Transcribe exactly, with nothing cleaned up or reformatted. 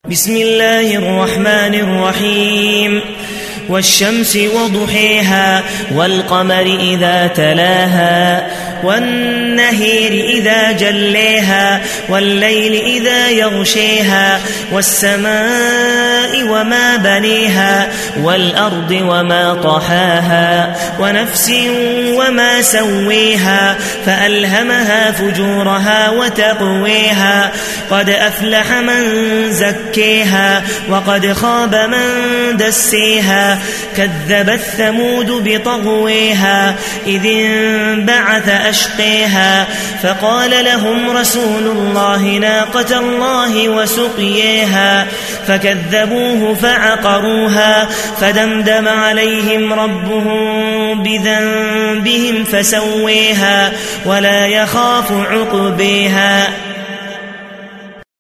بسم الله الرحمن الرحيم والشمس وضحيها والقمر إذا تلاها والنهير إذا جليها والليل إذا يغشيها والسماء وما بنيها والأرض وما طحاها ونفس وما سويها فألهمها فجورها وتقويها قد أفلح من زكيها وقد خاب من دسيها كذبت ثمود بطغويها إذ انبعث أشقيها فقال لهم رسول الله ناقة الله وسقيها فكذبوه فعقروها فدمدم عليهم ربهم بذنبهم فسويها ولا يخاف عقبيها.